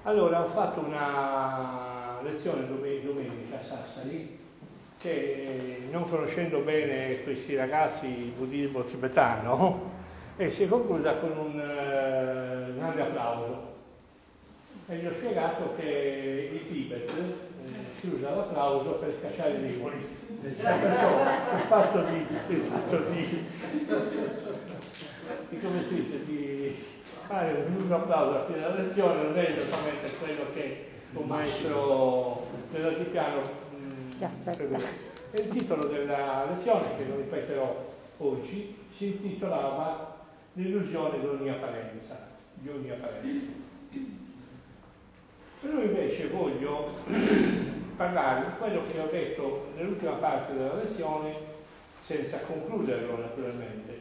Allora, ho fatto una lezione domenica a Sassari che, non conoscendo bene questi ragazzi il buddismo tibetano, e si è conclusa con un grande applauso. E gli ho spiegato che in Tibet si usa l'applauso per scacciare i demoni. E perciò di come si dice, di fare un lungo applauso alla fine della lezione non è esattamente quello che un maestro dell'altipiano si aspetta. E il titolo della lezione, che lo ripeterò oggi, si intitolava L'illusione di ogni apparenza. Però invece voglio parlare di quello che ho detto nell'ultima parte della lezione, senza concluderlo naturalmente,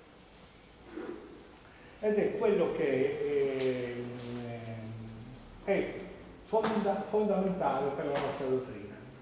ed è quello che è fondamentale per la nostra dottrina.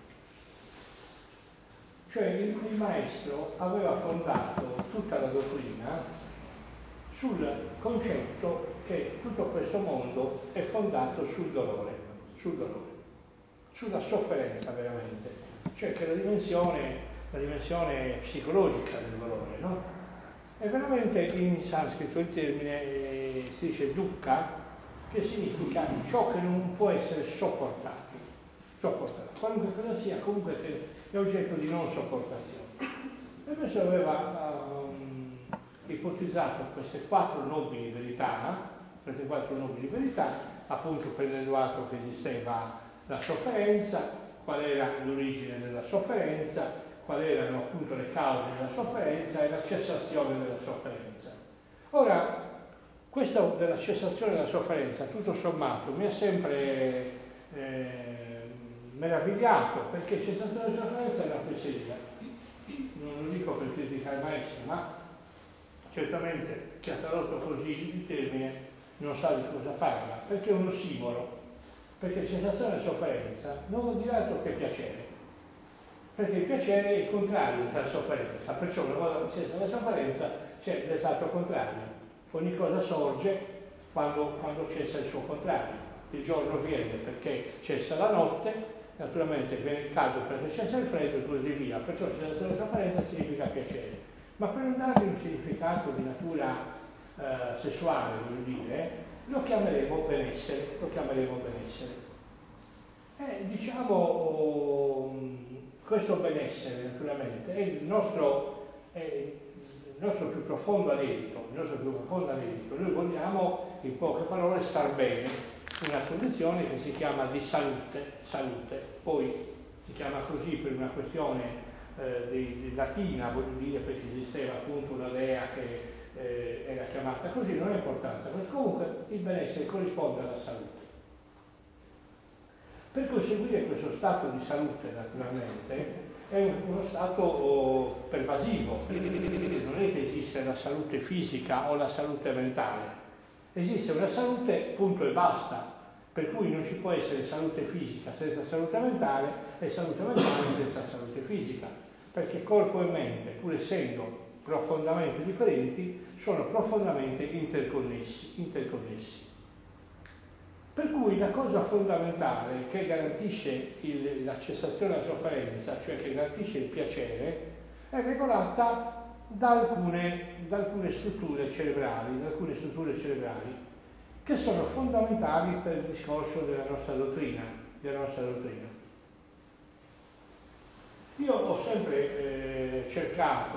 Cioè il maestro aveva fondato tutta la dottrina sul concetto che tutto questo mondo è fondato sul dolore, sulla sofferenza veramente, cioè che la dimensione psicologica del dolore, no? E veramente in sanscrito il termine si dice dukkha, che significa ciò che non può essere sopportato, qualunque cosa sia, comunque che è oggetto di non sopportazione. E questo aveva ipotizzato queste quattro nobili verità, appunto prendendo atto che esisteva la sofferenza, qual era l'origine della sofferenza, quali erano appunto le cause della sofferenza e la cessazione della sofferenza. Ora, questo della cessazione della sofferenza, tutto sommato, mi ha sempre meravigliato, perché cessazione della sofferenza è una poesia. Non lo dico per criticare il maestro, ma certamente chi ha tradotto così il termine non sa di cosa parla, perché è un ossimoro, perché cessazione della sofferenza non vuol dire altro che piacere, perché il piacere è il contrario della sofferenza, perciò una volta che cessa la sofferenza c'è l'esatto contrario. Ogni cosa sorge quando cessa il suo contrario. Il giorno viene perché cessa la notte, naturalmente viene il caldo perché cessa il freddo e così via, perciò cessazione della sofferenza significa piacere. Ma per non dargli un significato di natura sessuale, voglio dire, lo chiameremo benessere. Diciamo, questo benessere naturalmente è il nostro più profondo anelito, Noi vogliamo, in poche parole, star bene, una condizione che si chiama di salute, poi si chiama così per una questione di latina, voglio dire, perché esisteva appunto una dea che era chiamata così, non ha importanza, comunque il benessere corrisponde alla salute. Per conseguire questo stato di salute, naturalmente, è uno stato pervasivo, non è che esiste la salute fisica o la salute mentale, esiste una salute punto e basta, per cui non ci può essere salute fisica senza salute mentale e salute mentale senza salute fisica, perché corpo e mente, pur essendo profondamente differenti, sono profondamente interconnessi. Per cui la cosa fondamentale che garantisce la cessazione della sofferenza, cioè che garantisce il piacere, è regolata da alcune strutture cerebrali, che sono fondamentali per il discorso della nostra dottrina. Io ho sempre cercato,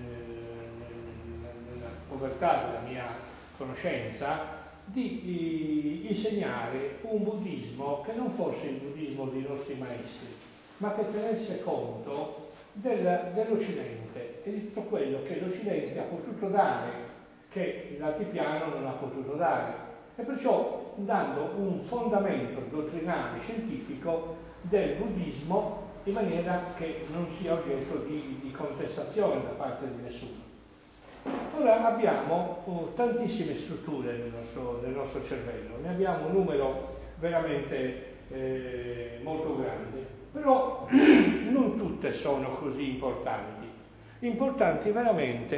nella povertà della mia conoscenza, di insegnare un buddismo che non fosse il buddismo dei nostri maestri, ma che tenesse conto dell'Occidente e di tutto quello che l'Occidente ha potuto dare, che l'altipiano non ha potuto dare, e perciò dando un fondamento dottrinale scientifico del buddismo in maniera che non sia oggetto di contestazione da parte di nessuno. Ora abbiamo tantissime strutture nel nostro cervello, ne abbiamo un numero veramente molto grande, però non tutte sono così importanti.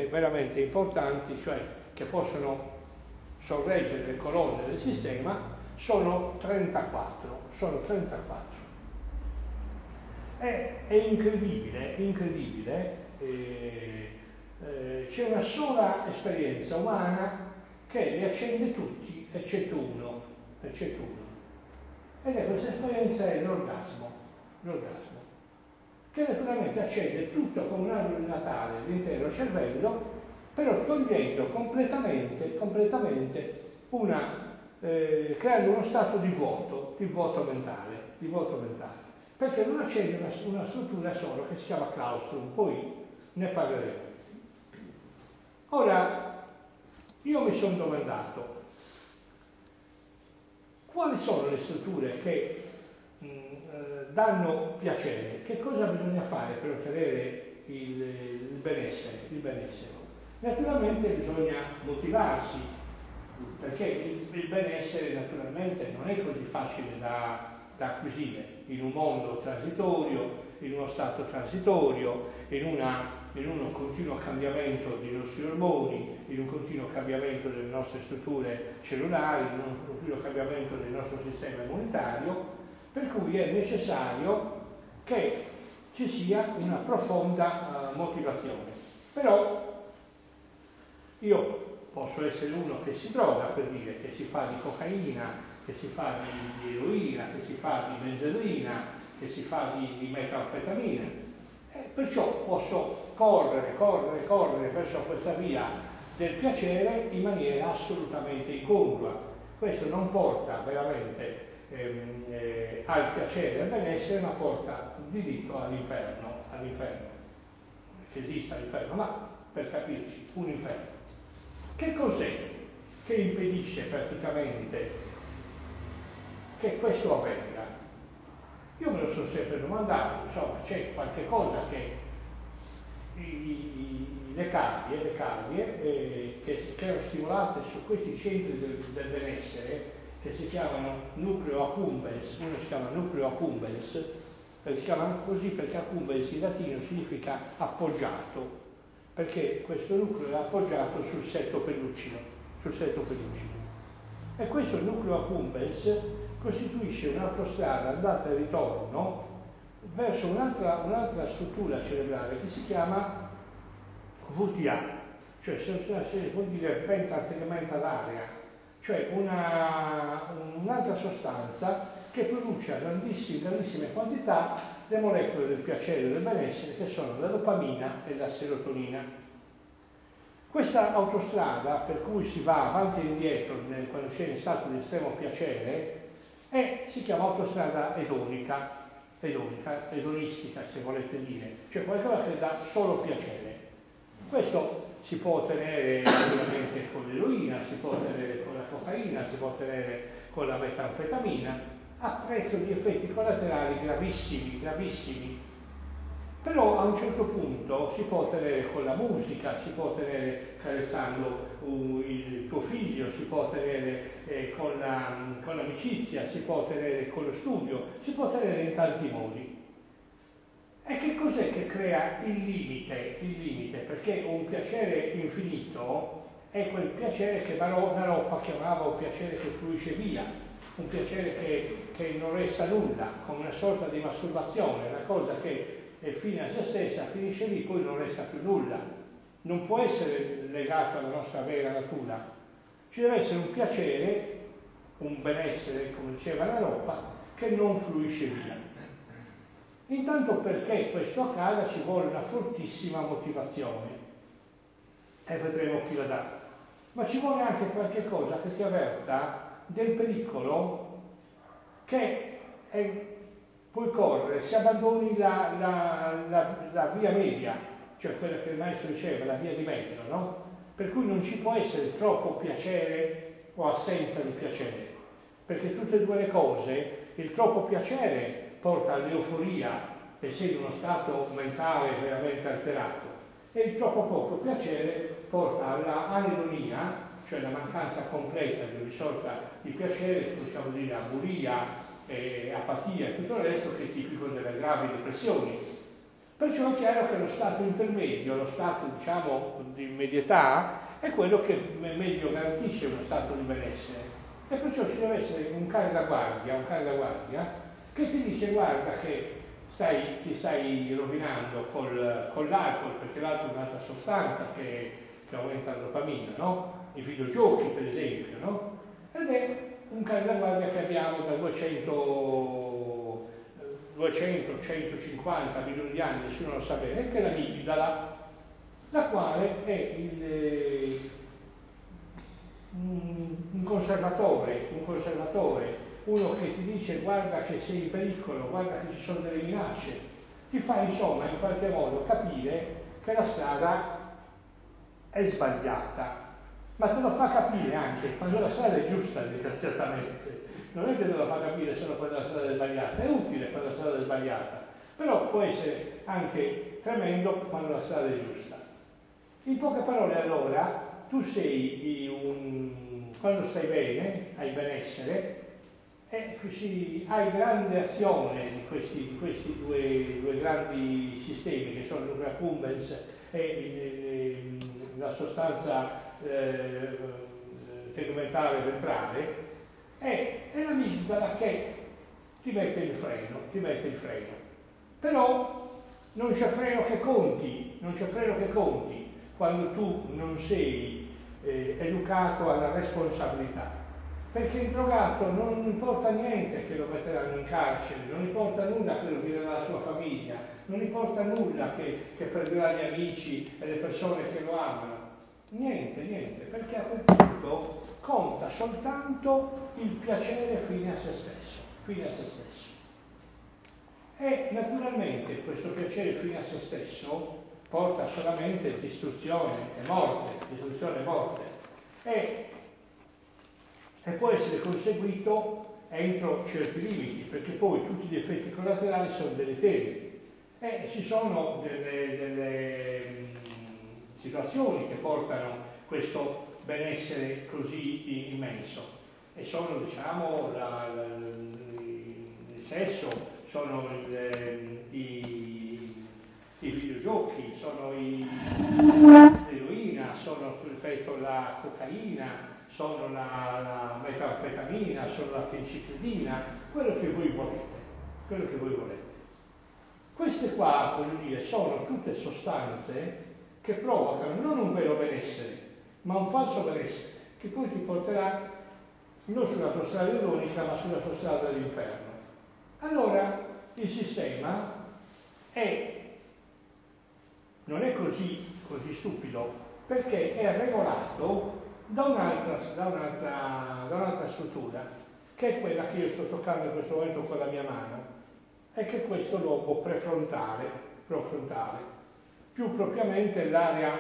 Veramente importanti, cioè che possono sorreggere le colonne del sistema, sono 34, È incredibile, c'è una sola esperienza umana che li accende tutti, eccetto uno. Ed è questa esperienza è l'orgasmo, che naturalmente accende tutto come un albero di Natale, l'intero cervello, però togliendo completamente creando uno stato di vuoto mentale, perché non accende una struttura solo che si chiama claustrum, poi ne parleremo. Ora, io mi sono domandato, quali sono le strutture che danno piacere? Che cosa bisogna fare per ottenere il benessere? Naturalmente bisogna motivarsi, perché il benessere naturalmente non è così facile da acquisire in un mondo transitorio, in uno stato transitorio, in un continuo cambiamento dei nostri ormoni, in un continuo cambiamento delle nostre strutture cellulari, in un continuo cambiamento del nostro sistema immunitario, per cui è necessario che ci sia una profonda motivazione. Però io posso essere uno che si droga, per dire, che si fa di cocaina, che si fa di eroina, che si fa di benzedrina, che si fa di metanfetamina. Perciò posso correre verso questa via del piacere in maniera assolutamente incongrua. Questo non porta veramente al piacere e al benessere, ma porta diritto all'inferno. Che esista l'inferno, ma per capirci, un inferno. Che cos'è che impedisce praticamente che questo avvenga? Io me lo sono sempre domandato, insomma, c'è qualche cosa che le cavie che erano stimolate su questi centri del benessere, che si chiamano nucleo accumbens, uno si chiama nucleo accumbens, si chiama così perché accumbens in latino significa appoggiato, perché questo nucleo è appoggiato sul setto pellucino. E questo nucleo accumbens costituisce un'autostrada andata e ritorno verso un'altra struttura cerebrale che si chiama VTA, cioè vuol dire ventricular area, cioè un'altra sostanza che produce a grandissime quantità le molecole del piacere e del benessere, che sono la dopamina e la serotonina. Questa autostrada, per cui si va avanti e indietro quando si è in stato di estremo piacere, si chiama autostrada edonistica se volete dire, cioè qualcosa che dà solo piacere. Questo si può ottenere naturalmente con l'eroina, si può ottenere con la cocaina, si può ottenere con la metanfetamina, a prezzo di effetti collaterali gravissimi. Però a un certo punto si può ottenere con la musica, si può ottenere carezzando il tuo figlio, si può ottenere con l'amicizia, si può ottenere con lo studio, si può ottenere in tanti modi. E che cos'è che crea il limite? Perché un piacere infinito è quel piacere che Naroppa chiamava un piacere che fluisce via, un piacere che non resta nulla, come una sorta di masturbazione, una cosa che è fine a se stessa, finisce lì, poi non resta più nulla. Non può essere legato alla nostra vera natura. Ci deve essere un piacere, un benessere, come diceva Naroppa, che non fluisce via. Intanto perché questo accada ci vuole una fortissima motivazione, e vedremo chi la dà. Ma ci vuole anche qualche cosa che ti avverta del pericolo che puoi correre, se abbandoni la via media, cioè quella che il maestro diceva, la via di mezzo, no? Per cui non ci può essere troppo piacere o assenza di piacere, perché tutte e due le cose, il troppo piacere porta all'euforia e sei in uno stato mentale veramente alterato, e il troppo poco piacere porta alla anedonia, cioè la mancanza completa di ogni sorta di piacere, possiamo dire abulia, apatia e tutto il resto, che è tipico delle gravi depressioni. Perciò è chiaro che lo stato intermedio, lo stato diciamo di medietà, è quello che meglio garantisce uno stato di benessere. E perciò ci deve essere un cane da guardia, che ti dice guarda che ti stai rovinando con l'alcol, perché l'alcol è un'altra sostanza che aumenta la dopamina, no? I videogiochi per esempio, no? Ed è un cane da guardia che abbiamo da 200-150 milioni di anni, nessuno lo sa bene, che è l'amigdala, la quale è un conservatore, uno che ti dice guarda che sei in pericolo, guarda che ci sono delle minacce, ti fa insomma in qualche modo capire che la strada è sbagliata, ma te lo fa capire anche quando la strada è giusta, disgraziatamente. Non è che te lo fa capire solo quando la strada è sbagliata, è utile quando la strada è sbagliata, però può essere anche tremendo quando la strada è giusta. In poche parole allora, tu quando stai bene, hai benessere, e hai grande azione di questi due grandi sistemi che sono il nucleo accumbens e la sostanza tegumentale ventrale, è l'amigdala che ti mette il freno. Però non c'è freno che conti quando tu non sei educato alla responsabilità. Perché il drogato non importa niente che lo metteranno in carcere, non importa nulla che lo tirerà la sua famiglia, non importa nulla che perderà gli amici e le persone che lo amano. Niente, perché a quel punto conta soltanto il piacere fine a se stesso. E naturalmente questo piacere fine a se stesso porta solamente distruzione e morte. E può essere conseguito entro certi limiti, perché poi tutti gli effetti collaterali sono deleteri. E ci sono delle situazioni che portano questo benessere così immenso. E sono, diciamo, il sesso, sono i videogiochi, sono l'eroina, sono, ripeto, la cocaina, sono la metanfetamina, sono la fenciclidina, quello che voi volete. Queste qua, voglio dire, sono tutte sostanze che provocano non un vero benessere, ma un falso benessere, che poi ti porterà non sulla tua strada ironica, ma sulla tua strada dell'inferno. Allora, il sistema non è così stupido, perché è regolato da un'altra struttura, che è quella che io sto toccando in questo momento con la mia mano, e che è questo lobo prefrontale, più propriamente l'area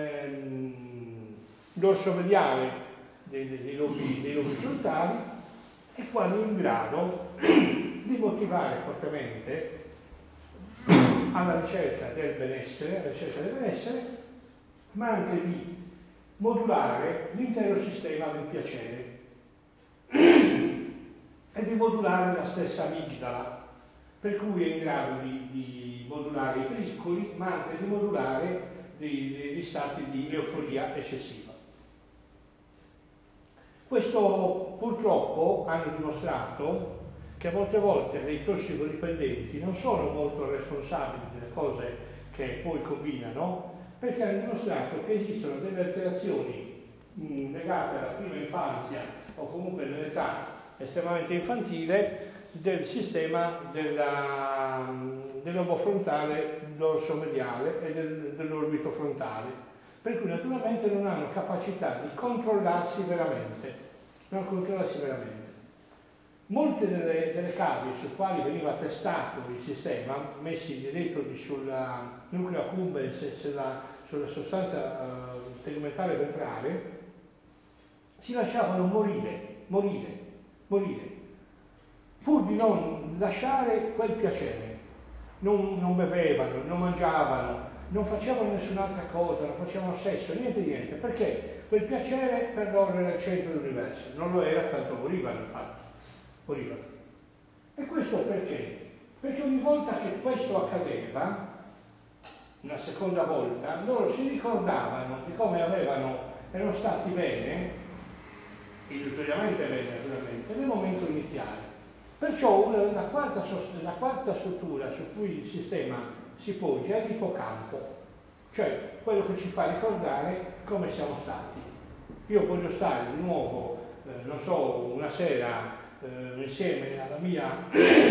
dorsomediale dei lobi frontali, e quali in grado di motivare fortemente alla ricerca del benessere, ma anche di modulare l'intero sistema del piacere e di modulare la stessa amigdala, per cui è in grado di modulare i pericoli, ma anche di modulare degli stati di euforia eccessiva. Questo purtroppo hanno dimostrato che a volte dei tossicodipendenti non sono molto responsabili delle cose che poi combinano, perché hanno dimostrato che esistono delle alterazioni legate alla prima infanzia o comunque nell'età estremamente infantile del sistema dell'obo frontale dorsomediale e dell'orbito frontale, per cui naturalmente non hanno capacità di controllarsi veramente. Molte delle cavie su quali veniva testato il sistema, messi gli elettrodi sul nucleo accumbens e sulla sostanza tegumentale ventrale, si lasciavano morire, pur di non lasciare quel piacere. Non bevevano, non mangiavano, non facevano nessun'altra cosa, non facevano sesso, niente, perché quel piacere per loro era il centro dell'universo. Non lo era, tanto morivano, infatti. E questo perché? Perché ogni volta che questo accadeva, una seconda volta, loro si ricordavano di come erano stati bene illusoriamente bene naturalmente, nel momento iniziale. Perciò la quarta struttura su cui il sistema si poggia è l'ipocampo, cioè quello che ci fa ricordare come siamo stati. Io voglio stare di nuovo, non so, una sera insieme alla mia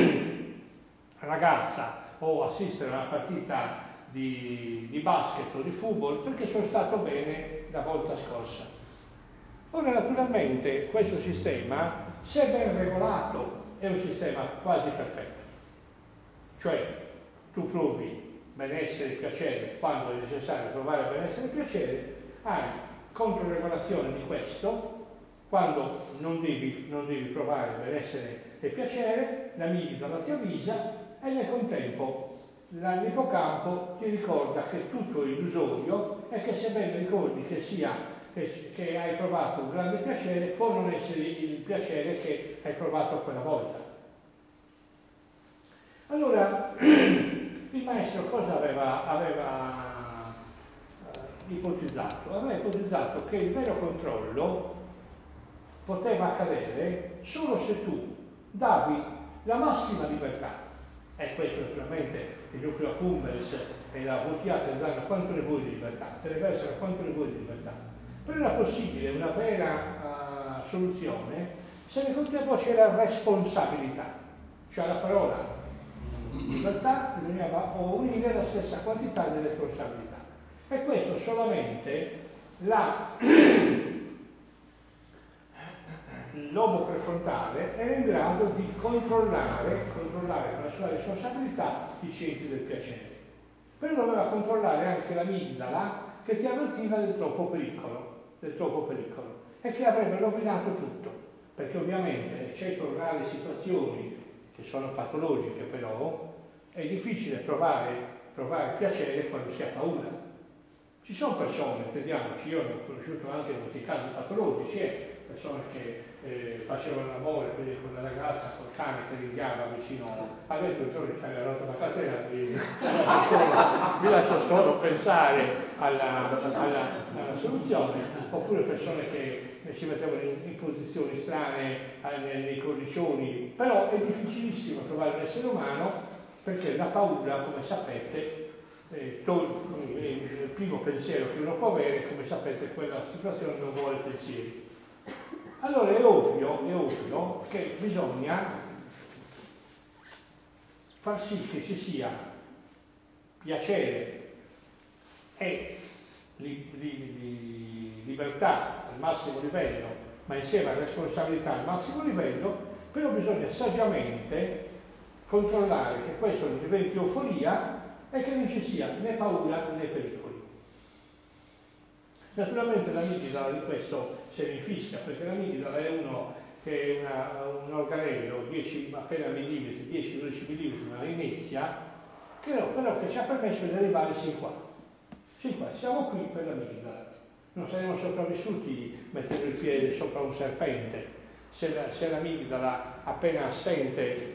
ragazza o assistere a una partita di basket o di football perché sono stato bene la volta scorsa. Ora naturalmente questo sistema, se ben regolato, è un sistema quasi perfetto. Cioè tu provi benessere e piacere quando è necessario provare benessere e piacere, hai controregolazione di questo, quando non devi provare benessere e piacere, l'amigdala ti avvisa e nel contempo l'ippocampo ti ricorda che tutto è illusorio e che sebbene ricordi che hai provato un grande piacere, può non essere il piacere che hai provato quella volta. Allora, il maestro cosa aveva ipotizzato? Aveva ipotizzato che il vero controllo poteva accadere solo se tu davi la massima libertà. E questo naturalmente il nucleo accumbens e la voltiata danno quanto ne vuoi di libertà, deve essere quanto ne vuoi di libertà. Però era possibile una vera soluzione se nel contempo c'era responsabilità, cioè la parola libertà bisognava unire la stessa quantità di responsabilità. E questo solamente il lobo prefrontale era in grado di controllare con la sua responsabilità i centri del piacere. Però doveva controllare anche l'amigdala che ti avvertiva del troppo pericolo, e che avrebbe rovinato tutto, perché ovviamente, eccetto rare situazioni che sono patologiche però, è difficile provare piacere quando si ha paura. Ci sono persone, intendiamoci, io ho conosciuto anche molti casi patologici, persone che facevano l'amore con la ragazza, col cane che ringhiava vicino al letto, il giorno che aveva rotto la catena, vi lascio solo pensare alla soluzione, oppure persone che si mettevano in posizioni strane nei cornicioni, però è difficilissimo trovare un essere umano perché la paura, come sapete, il primo pensiero che uno può avere, come sapete, quella situazione non vuole pensieri. Allora è ovvio che bisogna far sì che ci sia piacere e libertà al massimo livello, ma insieme a responsabilità al massimo livello, però bisogna saggiamente controllare che questo non diventi euforia e che non ci sia né paura né pericoli. Naturalmente l'amigdala di questo se ne infisca, perché l'amigdala è un organello 10 appena millimetri, 10-12 millimetri, una inizia, però che ci ha permesso di arrivare sin qua. Siamo qui per l'amigdala. Non saremmo sopravvissuti mettendo il piede sopra un serpente. Se l'amigdala appena assente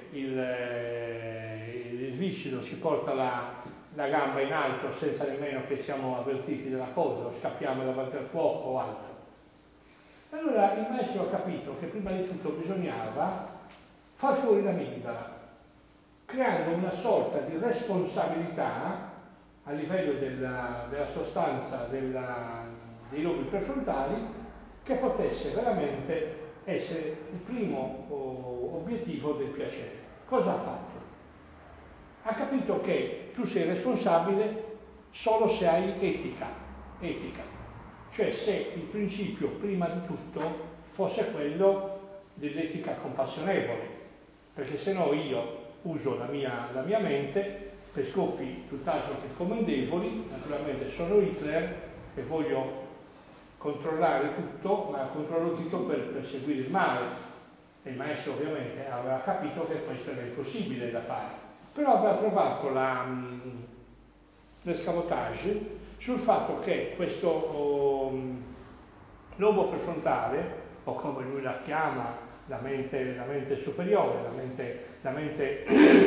il viscido ci porta la gamba in alto senza nemmeno che siamo avvertiti della cosa, o scappiamo davanti al fuoco o altro. Allora il maestro ha capito che prima di tutto bisognava far fuori l'amigdala, creando una sorta di responsabilità a livello della sostanza dei lobi prefrontali che potesse veramente essere il primo obiettivo del piacere. Cosa ha fatto? Ha capito che tu sei responsabile solo se hai etica, cioè se il principio prima di tutto fosse quello dell'etica compassionevole, perché se no io uso la mia mente per scopi tutt'altro che commendevoli, naturalmente sono Hitler e voglio controllare tutto, ma controllo tutto per perseguire il male. E il maestro ovviamente aveva capito che questo era impossibile da fare. Però aveva trovato l'escamotage sul fatto che questo lobo prefrontale, o come lui la chiama, la mente superiore, la mente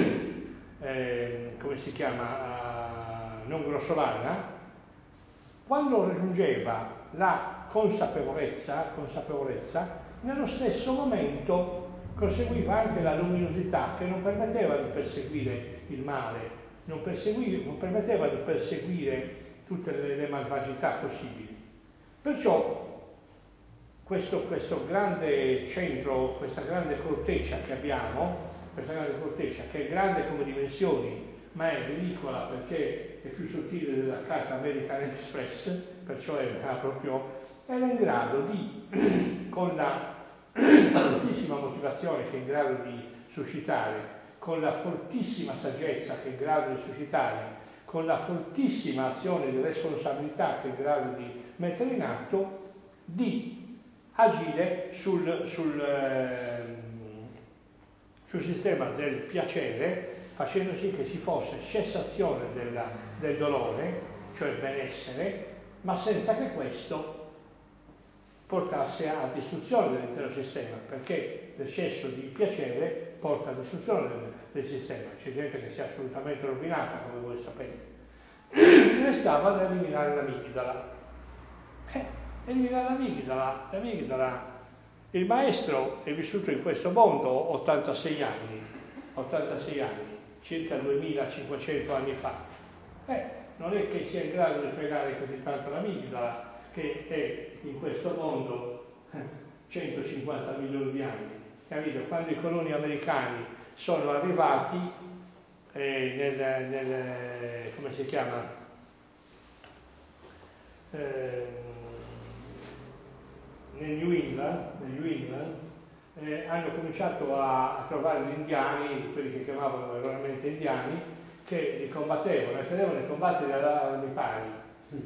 come si chiama, non grossolana, quando raggiungeva la consapevolezza nello stesso momento conseguiva anche la luminosità che non permetteva di perseguire il male, non permetteva di perseguire tutte le malvagità possibili. Perciò questo grande centro, questa grande corteccia che abbiamo, questa grande corteccia che è grande come dimensioni, ma è ridicola perché è più sottile della carta American Express, perciò era in grado di, con la fortissima motivazione che è in grado di suscitare, con la fortissima saggezza che è in grado di suscitare, con la fortissima azione di responsabilità che è in grado di mettere in atto, di agire sul sistema del piacere, facendo sì che ci fosse cessazione del dolore, cioè benessere, ma senza che questo portasse a distruzione dell'intero sistema, perché l'eccesso di piacere porta a distruzione del sistema. C'è gente che si è assolutamente rovinata, come voi sapete. Restava da eliminare l'amigdala. Eliminare l'amigdala. Il maestro è vissuto in questo mondo 86 anni, circa 2500 anni fa. Non è che sia in grado di fregare così tanto l'amigdala, che è in questo mondo 150 milioni di anni. Capito? Quando i coloni americani sono arrivati come si chiama? Nel New England, hanno cominciato a trovare gli indiani, quelli che chiamavano erroneamente indiani, che li combattevano e credevano di combattere ad armi pari.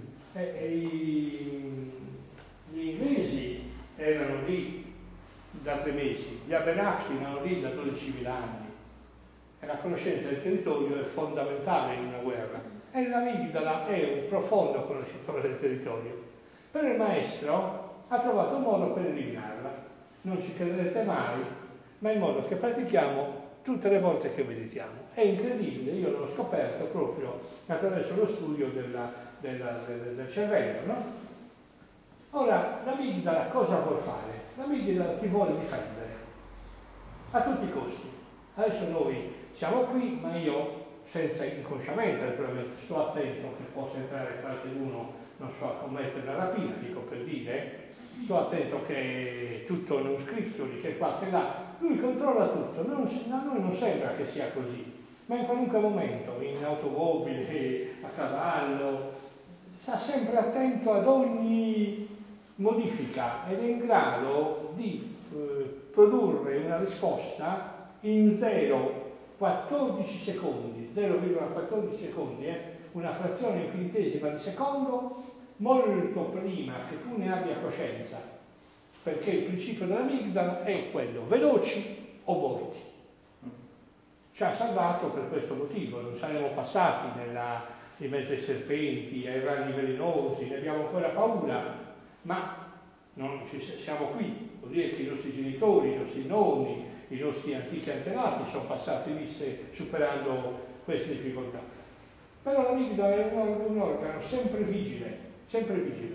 Gli inglesi erano lì da 3 mesi, gli Abenaki erano lì da 12.000 anni. E la conoscenza del territorio è fondamentale in una guerra. E l'amigdala è un profondo conoscitore del territorio. Però il maestro ha trovato un modo per eliminarla. Non ci crederete mai, ma è il modo che pratichiamo tutte le volte che meditiamo. È incredibile, io l'ho scoperto proprio attraverso lo studio del cervello, no? Ora, l'amigdala cosa vuol fare? L'amigdala ti vuole difendere a tutti i costi. Adesso noi siamo qui, ma io, senza inconsciamente naturalmente, sto attento che possa entrare qualcuno, non so, a commettere una rapina, dico per dire, sto attento che tutto non scricchioli, che qua, che là. Lui controlla tutto, a noi non sembra che sia così, ma in qualunque momento, in automobile, a cavallo, sta sempre attento ad ogni modifica ed è in grado di produrre una risposta in 0,14 secondi, 0,14 secondi, una frazione infinitesima di secondo, molto prima che tu ne abbia coscienza, perché il principio dell'amigdala è quello, veloci o morti. Ci ha salvato per questo motivo, non saremo passati in mezzo ai serpenti, ai ragni velenosi, ne abbiamo ancora paura, ma siamo qui, vuol dire che i nostri genitori, i nostri nonni, i nostri antichi antenati sono passati visse superando queste difficoltà. Però l'amigdala è un organo sempre vigile, sempre vigile.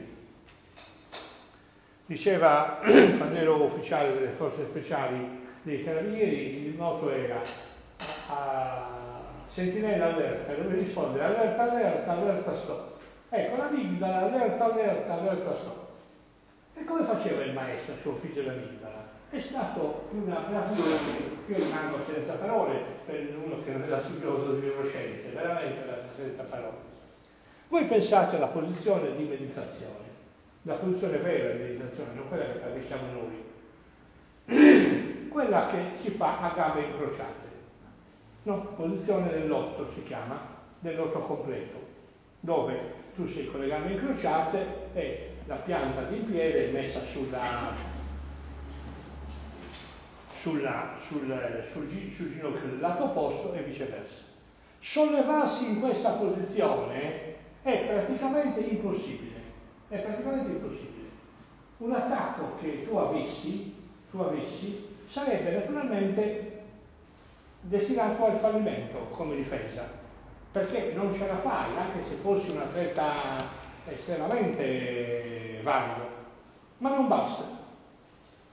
Diceva, quando ero ufficiale delle forze speciali dei carabinieri, il motto era sentinella allerta, dove rispondere allerta, allerta, allerta, stop. Ecco, l'amigdala, allerta, allerta, allerta, stop. E come faceva il maestro a sconfiggere l'amigdala? È stato una bravura, io rimango senza parole per uno che non era studioso di neuroscienze, veramente senza parole. Voi pensate alla posizione di meditazione, la posizione vera di meditazione, non quella che pratichiamo noi, quella che si fa a gambe incrociate. No, posizione dell'otto si chiama, dell'otto completo, dove tu sei con le gambe incrociate e la pianta di piede è messa sul ginocchio del lato opposto e viceversa. Sollevarsi in questa posizione è praticamente impossibile. È praticamente impossibile. Un attacco che tu avessi sarebbe naturalmente destinato al fallimento come difesa, perché non ce la fai, anche se fossi un atleta estremamente valido, ma non basta.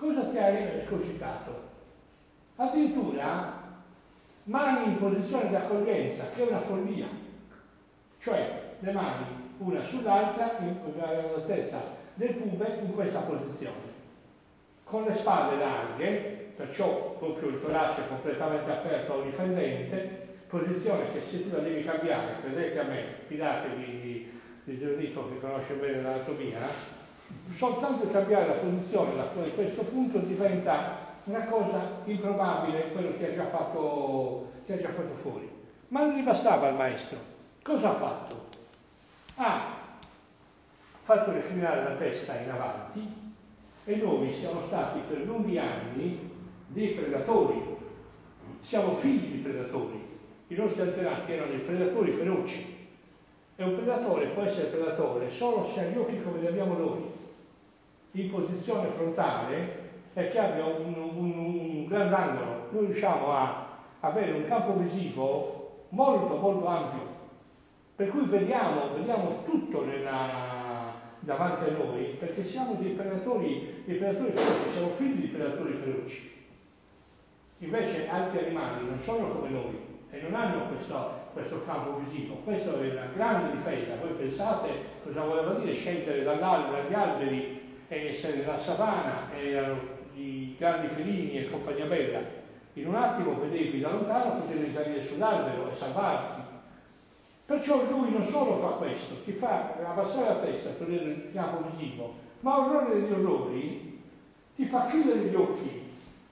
Cosa ti ha escogitato? Addirittura mani in posizione di accoglienza, che è una follia, cioè le mani una sull'altra all'altezza del pube in questa posizione, con le spalle larghe, perciò proprio il torace completamente aperto a un difendente, posizione che se tu la devi cambiare, credete a me, fidatevi di Gianrico che conosce bene l'anatomia, soltanto cambiare la posizione da questo punto diventa una cosa improbabile, quello che ha già fatto fuori. Ma non gli bastava al maestro. Cosa ha fatto? Ha fatto reclinare la testa in avanti e noi siamo stati per lunghi anni dei predatori. Siamo figli di predatori. I nostri antenati erano dei predatori feroci. E un predatore può essere predatore solo se ha gli occhi come li abbiamo noi, in posizione frontale e che abbia un grandangolo. Noi riusciamo a avere un campo visivo molto molto ampio, per cui vediamo tutto davanti a noi, perché siamo dei predatori feroci, siamo figli di predatori feroci. Invece altri animali non sono come noi e non hanno questo campo visivo. Questa è una grande difesa. Voi pensate cosa voleva dire scendere dagli alberi e essere nella savana, erano i grandi felini e compagnia bella. In un attimo vedevi da lontano, potevi salire sull'albero e salvarti. Perciò lui non solo fa questo, ti fa abbassare la testa, togliere il campo visivo, ma orrore degli orrori, ti fa chiudere gli occhi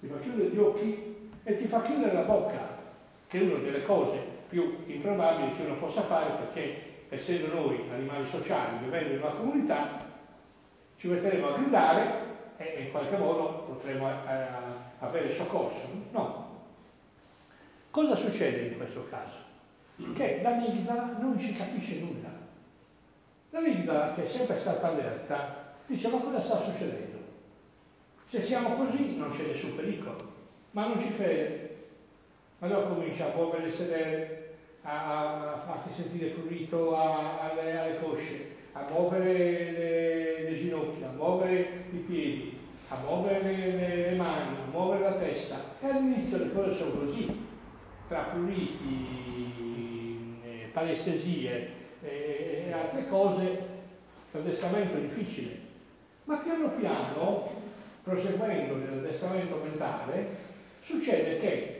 e ti fa chiudere la bocca, che è una delle cose più improbabili che uno possa fare, perché essendo noi animali sociali, vivendo in una comunità, ci metteremo a gridare e in qualche modo potremo avere soccorso. No. Cosa succede in questo caso? Che l'amigdala non ci capisce nulla. L'amigdala, che è sempre stata allerta, dice: ma cosa sta succedendo? Se siamo così non c'è nessun pericolo, ma non ci crede. Allora comincia a muovere il sedere, a farti sentire prurito alle cosce, a muovere le ginocchia, a muovere i piedi, a muovere le mani, a muovere la testa. E all'inizio le cose sono così, tra pruriti, palestesie e altre cose, l'addestramento è difficile. Ma piano piano, proseguendo nell'addestramento mentale, succede che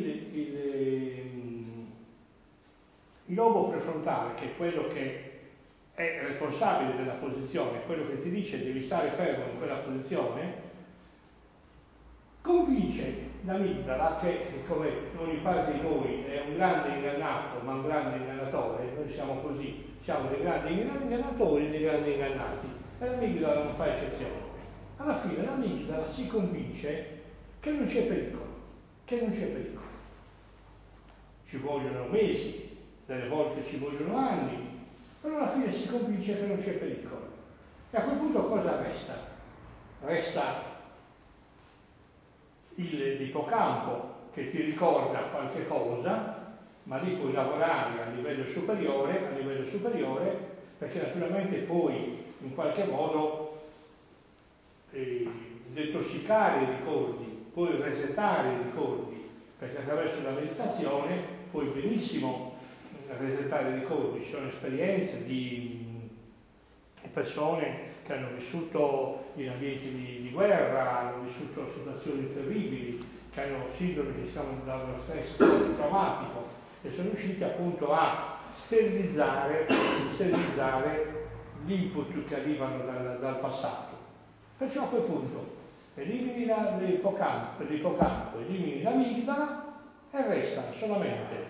il lobo prefrontale, che è quello che è responsabile della posizione, quello che ti dice devi stare fermo in quella posizione, convince l'amigdala, che come ogni parte di noi è un grande ingannato ma un grande ingannatore, noi siamo così, siamo dei grandi ingannatori, dei grandi ingannati, e l'amigdala non fa eccezione. Alla fine l'amigdala si convince che non c'è pericolo. Ci vogliono mesi, delle volte ci vogliono anni, però alla fine si convince che non c'è pericolo. E a quel punto cosa resta? Resta l'ippocampo che ti ricorda qualche cosa, ma lì puoi lavorare a livello superiore, perché naturalmente puoi in qualche modo detossicare i ricordi, puoi resettare i ricordi, perché attraverso la meditazione puoi benissimo resettare i ricordi. Ci sono esperienze di persone che hanno vissuto in ambienti di guerra, hanno vissuto situazioni terribili, che hanno sindrome che si chiamano dallo stress traumatico e sono riusciti appunto a sterilizzare l'input che arrivano dal passato. Perciò a quel punto elimini l'ippocampo, elimini l'amigdala e restano solamente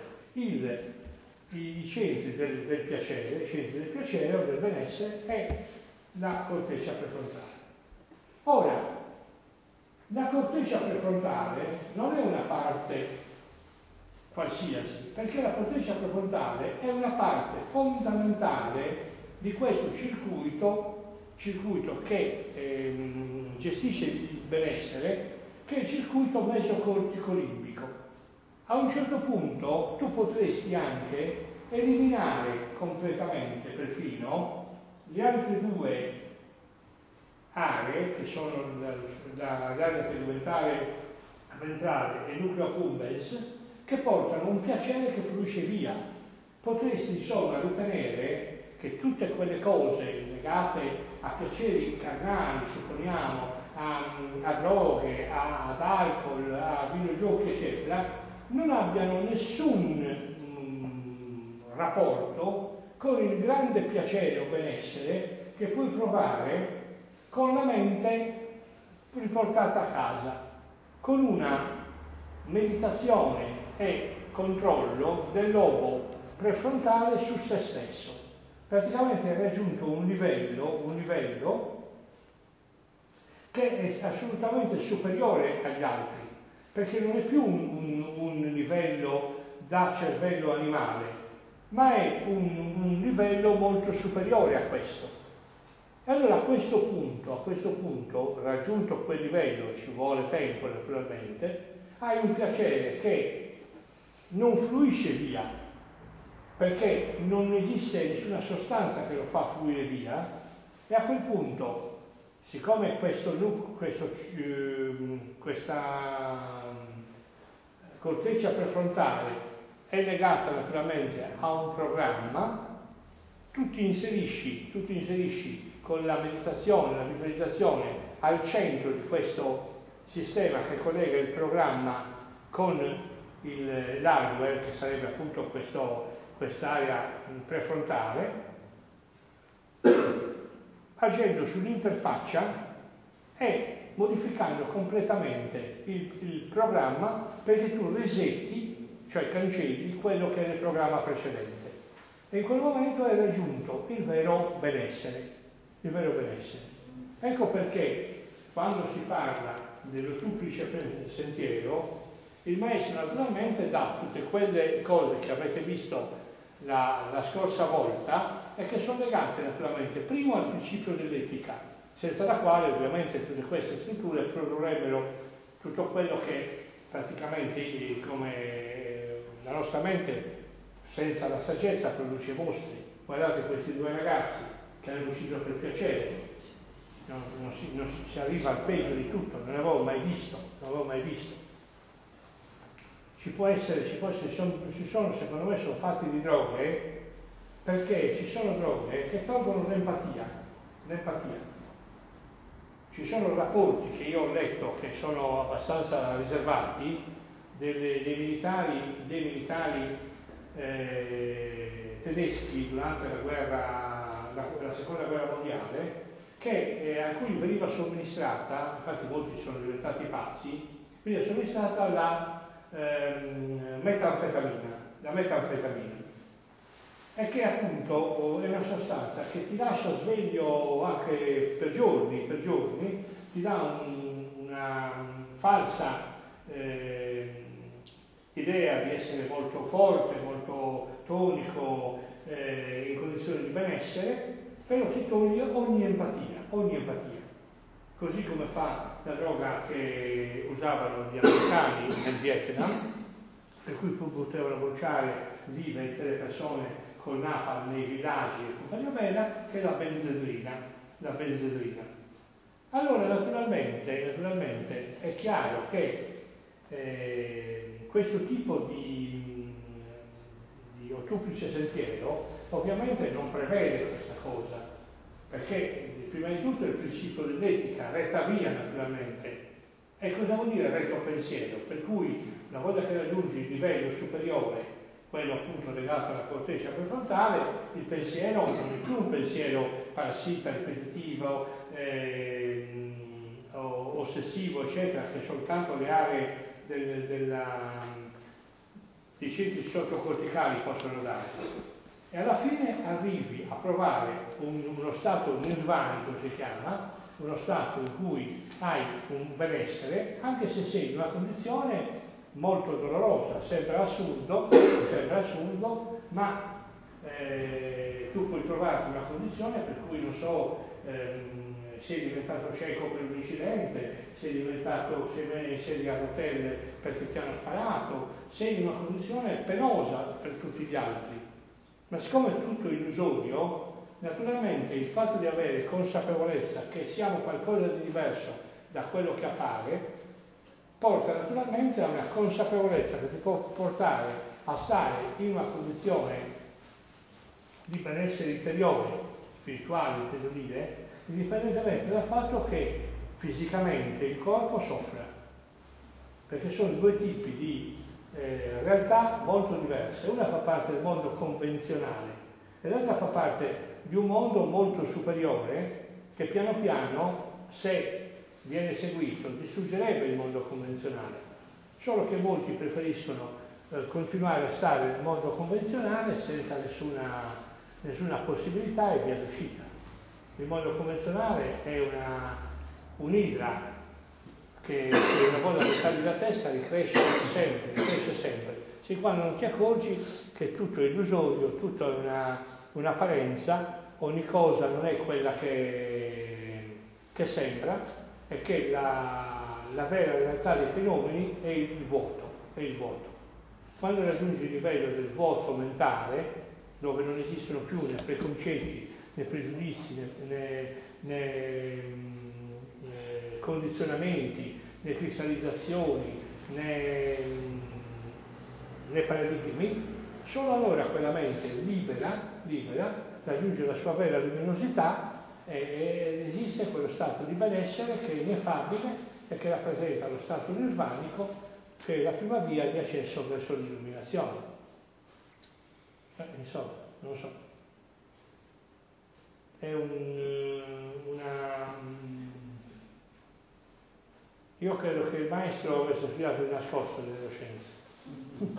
i centri del piacere o del benessere e la corteccia prefrontale. Ora, la corteccia prefrontale non è una parte qualsiasi, perché la corteccia prefrontale è una parte fondamentale di questo circuito che gestisce il benessere, che è il circuito mesocortico-limbico. A un certo punto tu potresti anche eliminare completamente perfino gli altri due aree, che sono l'area tegmentale ventrale e nucleo accumbens, che portano un piacere che fluisce via. Potresti insomma ritenere che tutte quelle cose legate a piaceri carnali, supponiamo, a droghe, ad alcol, a videogiochi, eccetera, non abbiano nessun rapporto con il grande piacere o benessere che puoi provare con la mente riportata a casa, con una meditazione e controllo del lobo prefrontale su se stesso. Praticamente hai raggiunto un livello che è assolutamente superiore agli altri, perché non è più un livello da cervello animale, ma è un livello molto superiore a questo. E allora a questo punto, raggiunto quel livello, ci vuole tempo naturalmente, hai un piacere che non fluisce via, perché non esiste nessuna sostanza che lo fa fluire via, e a quel punto, siccome questa corteccia prefrontale è legata naturalmente a un programma, tu ti inserisci con la meditazione, la visualizzazione al centro di questo sistema che collega il programma con l'hardware, che sarebbe appunto quest'area prefrontale, agendo sull'interfaccia e modificando completamente il programma, perché tu resetti, cioè cancelli quello che era il programma precedente. E in quel momento hai raggiunto il vero benessere. Ecco perché quando si parla dello duplice sentiero, il maestro naturalmente dà tutte quelle cose che avete visto la scorsa volta e che sono legate naturalmente primo al principio dell'etica, senza la quale ovviamente tutte queste strutture produrrebbero tutto quello che praticamente come la nostra mente senza la saggezza produce mostri. Guardate questi due ragazzi che hanno ucciso per piacere, non si arriva al peggio di tutto, non l'avevo mai visto. Ci sono, secondo me, sono fatti di droghe, perché ci sono droghe che tolgono l'empatia. Ci sono rapporti che io ho letto che sono abbastanza riservati dei militari tedeschi durante la seconda guerra mondiale, a cui veniva somministrata, infatti molti sono diventati pazzi, veniva somministrata la metanfetamina, e che appunto è una sostanza che ti lascia sveglio anche per giorni, ti dà una falsa idea di essere molto forte, molto tonico, in condizioni di benessere, però ti toglie ogni empatia, così come fa la droga che usavano gli americani nel Vietnam, per cui potevano bruciare vive intere persone col napalm nei villaggi e compagnia bella, che è la benzedrina. Allora naturalmente è chiaro che questo tipo di ottuplice sentiero ovviamente non prevede questa cosa, perché prima di tutto il principio dell'etica, retta via naturalmente. E cosa vuol dire retto pensiero? Per cui una volta che raggiungi il livello superiore, quello appunto legato alla corteccia prefrontale, il pensiero non è più un pensiero parassita, ripetitivo, ossessivo, eccetera, che soltanto le aree dei centri sottocorticali possono dare. E alla fine arrivi a provare uno stato nirvanico, si chiama, uno stato in cui hai un benessere, anche se sei in una condizione molto dolorosa, sembra assurdo, ma tu puoi trovarti in una condizione per cui, non so, sei diventato cieco per un incidente, sei a rotelle perché ti hanno sparato, sei in una condizione penosa per tutti gli altri. Ma siccome è tutto illusorio, naturalmente il fatto di avere consapevolezza che siamo qualcosa di diverso da quello che appare, porta naturalmente a una consapevolezza che ti può portare a stare in una condizione di benessere interiore, spirituale, intendo dire, indipendentemente dal fatto che fisicamente il corpo soffra, perché sono due tipi di realtà molto diverse. Una fa parte del mondo convenzionale e l'altra fa parte di un mondo molto superiore che piano piano, se viene seguito, distruggerebbe il mondo convenzionale. Solo che molti preferiscono continuare a stare nel mondo convenzionale senza nessuna possibilità e via d'uscita. Il mondo convenzionale è un'idra che una volta buttati la testa ricresce sempre, sin quando non ti accorgi che tutto è illusorio, tutto è un'apparenza, ogni cosa non è quella che sembra, e che la vera realtà dei fenomeni è il vuoto. Quando raggiungi il livello del vuoto mentale, dove non esistono più né preconcetti, né pregiudizi, né condizionamenti, né cristallizzazioni, né paradigmi, solo allora quella mente libera raggiunge la sua vera luminosità e esiste quello stato di benessere che è ineffabile e che rappresenta lo stato nirvanico, che è la prima via di accesso verso l'illuminazione. Insomma, non lo so. È io credo che il maestro avesse studiato il nascosto delle scienze.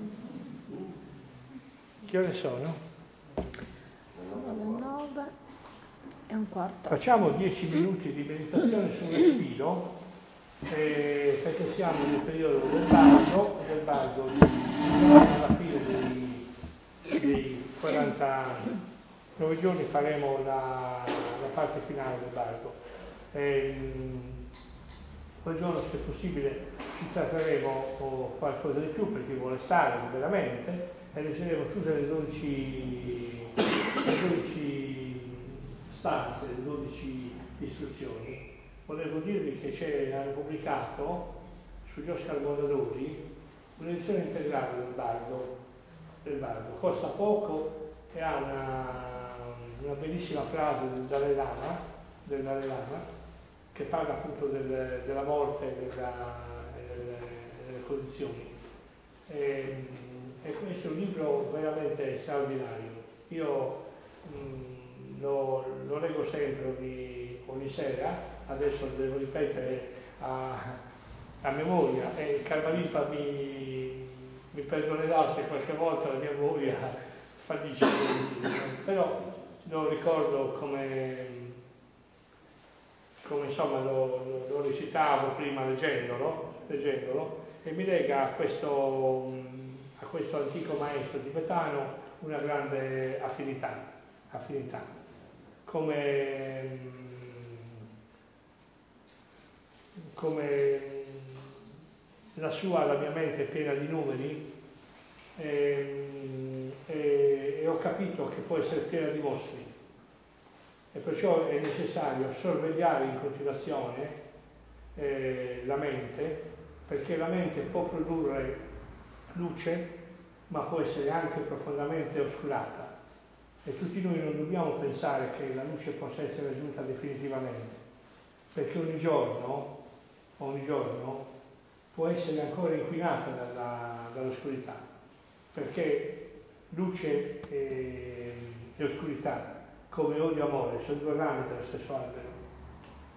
Che ore sono? Sono le 9:15. Facciamo 10 minuti di meditazione sul respiro, perché siamo nel periodo del bardo, alla fine dei 49 giorni faremo la parte finale del bardo. Quel giorno, se possibile, ci tratteremo qualcosa di più per chi vuole stare liberamente e leggeremo tutte le 12 stanze, le 12 istruzioni. Volevo dirvi che hanno pubblicato su Oscar Mondadori un'edizione integrale del bardo. Costa poco e ha una bellissima frase del Dalai Lama, che parla appunto della morte e delle condizioni. E questo è un libro veramente straordinario. Io lo leggo sempre ogni sera, adesso lo devo ripetere a memoria e Carmelita mi perdonerà se qualche volta la mia memoria fallisce, però lo ricordo come insomma lo recitavo prima leggendolo e mi lega a questo antico maestro tibetano una grande affinità, come la mia mente è piena di numeri e ho capito che può essere piena di mostri. E perciò è necessario sorvegliare in continuazione la mente, perché la mente può produrre luce, ma può essere anche profondamente oscurata. E tutti noi non dobbiamo pensare che la luce possa essere raggiunta definitivamente, perché ogni giorno può essere ancora inquinata dall'oscurità, perché luce e oscurità, come odio e amore, sono due rami dello stesso albero.